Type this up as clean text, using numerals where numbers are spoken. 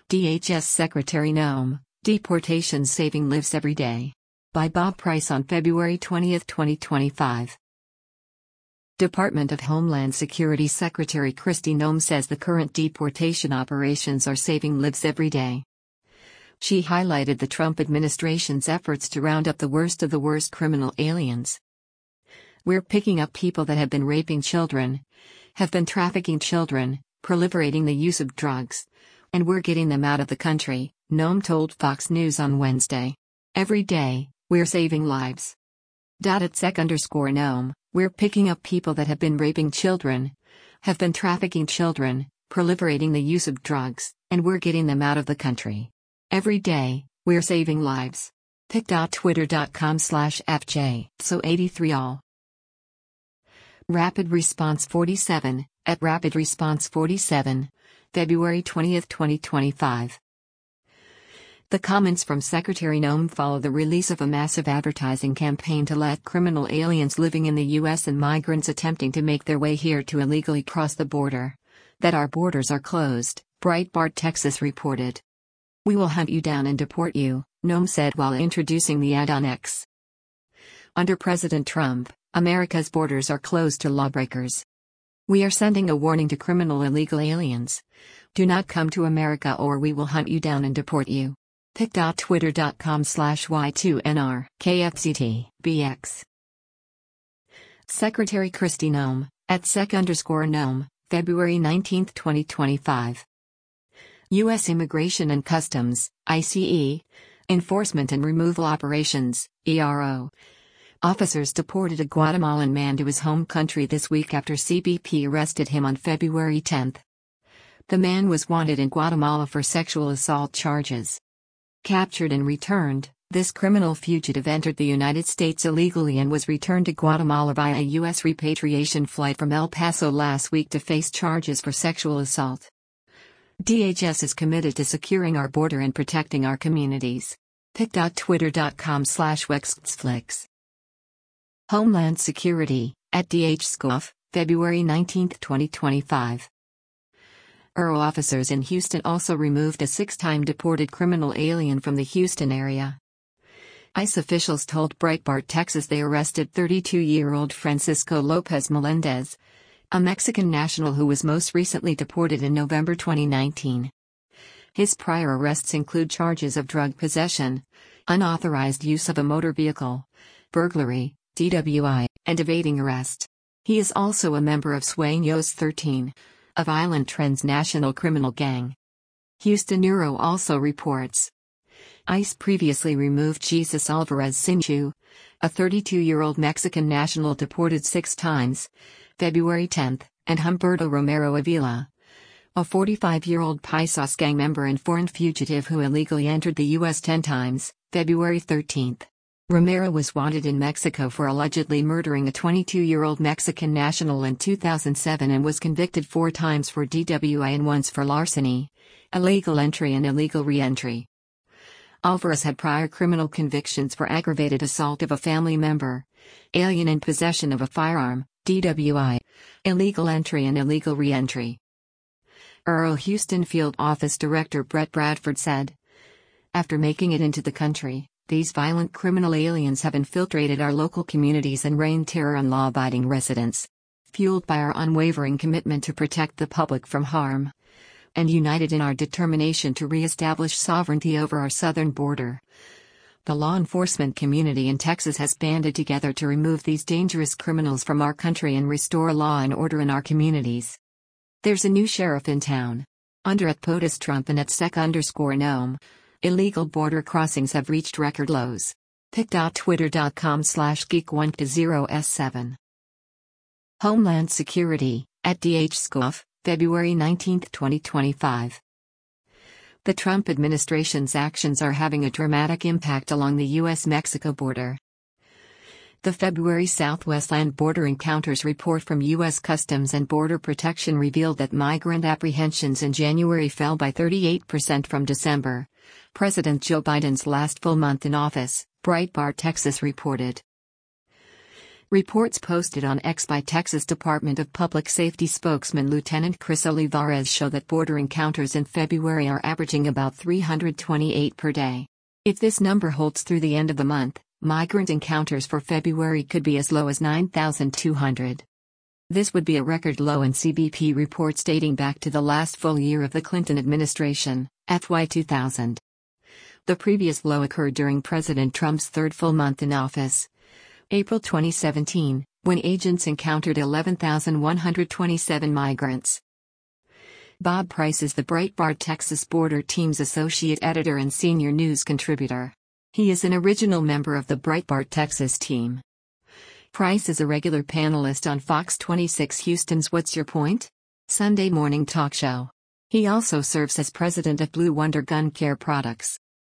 DHS Secretary Noem, Deportations Saving Lives Every Day. By Bob Price on February 20, 2025. Department of Homeland Security Secretary Kristi Noem says the current deportation operations are saving lives every day. She highlighted the Trump administration's efforts to round up the worst of the worst criminal aliens. "We're picking up people that have been raping children, have been trafficking children, proliferating the use of drugs, and we're getting them out of the country," Noem told Fox News on Wednesday. "Every day, we're saving lives." At @sec_Noem, "We're picking up people that have been raping children, have been trafficking children, proliferating the use of drugs, and we're getting them out of the country. Every day, we're saving lives." pic.twitter.com/FJ So83all. Rapid Response 47, @RapidResponse47, February 20, 2025. The comments from Secretary Noem follow the release of a massive advertising campaign to let criminal aliens living in the U.S. and migrants attempting to make their way here to illegally cross the border that our borders are closed, Breitbart Texas reported. "We will hunt you down and deport you," Noem said while introducing the ad on X. Under President Trump, America's borders are closed to lawbreakers. "We are sending a warning to criminal illegal aliens. Do not come to America or we will hunt you down and deport you." pic.twitter.com/y2nrkfctbx. Secretary Kristi Noem, @sec_Noem, February 19, 2025. U.S. Immigration and Customs, ICE, Enforcement and Removal Operations, ERO. Officers deported a Guatemalan man to his home country this week after CBP arrested him on February 10. The man was wanted in Guatemala for sexual assault charges. Captured and returned, this criminal fugitive entered the United States illegally and was returned to Guatemala via a U.S. repatriation flight from El Paso last week to face charges for sexual assault. DHS is committed to securing our border and protecting our communities. pic.twitter.com/wexxflix. Homeland Security, @DHSCOF, February 19, 2025. ERO officers in Houston also removed a 6-time deported criminal alien from the Houston area. ICE officials told Breitbart Texas they arrested 32-year-old Francisco Lopez Melendez, a Mexican national who was most recently deported in November 2019. His prior arrests include charges of drug possession, unauthorized use of a motor vehicle, burglary, DWI, and evading arrest. He is also a member of Sueños 13, a violent transnational criminal gang. Houston ERO also reports. ICE previously removed Jesus Alvarez Sinchu, a 32-year-old Mexican national deported 6 times, February 10, and Humberto Romero Avila, a 45-year-old Paisos gang member and foreign fugitive who illegally entered the U.S. 10 times, February 13. Romero was wanted in Mexico for allegedly murdering a 22-year-old Mexican national in 2007 and was convicted 4 times for DWI and once for larceny, illegal entry and illegal re-entry. Alvarez had prior criminal convictions for aggravated assault of a family member, alien in possession of a firearm, DWI, illegal entry and illegal re-entry. ERO Houston Field Office Director Brett Bradford said, "After making it into the country, these violent criminal aliens have infiltrated our local communities and rained terror on law-abiding residents. Fueled by our unwavering commitment to protect the public from harm, and united in our determination to re-establish sovereignty over our southern border, the law enforcement community in Texas has banded together to remove these dangerous criminals from our country and restore law and order in our communities. There's a new sheriff in town. Under @POTUS Trump and @sec_Noem, illegal border crossings have reached record lows." pic.twitter.com/geek120s7. Homeland Security, @DHSCOF, February 19, 2025. The Trump administration's actions are having a dramatic impact along the U.S.-Mexico border. The February Southwest Land Border Encounters report from U.S. Customs and Border Protection revealed that migrant apprehensions in January fell by 38% from December, President Joe Biden's last full month in office, Breitbart Texas reported. Reports posted on X by Texas Department of Public Safety spokesman Lieutenant Chris Olivares show that border encounters in February are averaging about 328 per day. If this number holds through the end of the month, migrant encounters for February could be as low as 9,200. This would be a record low in CBP reports dating back to the last full year of the Clinton administration, FY 2000. The previous low occurred during President Trump's third full month in office, April 2017, when agents encountered 11,127 migrants. Bob Price is the Breitbart Texas Border Team's associate editor and senior news contributor. He is an original member of the Breitbart Texas team. Price is a regular panelist on Fox 26 Houston's What's Your Point? Sunday morning talk show. He also serves as president of Blue Wonder Gun Care Products.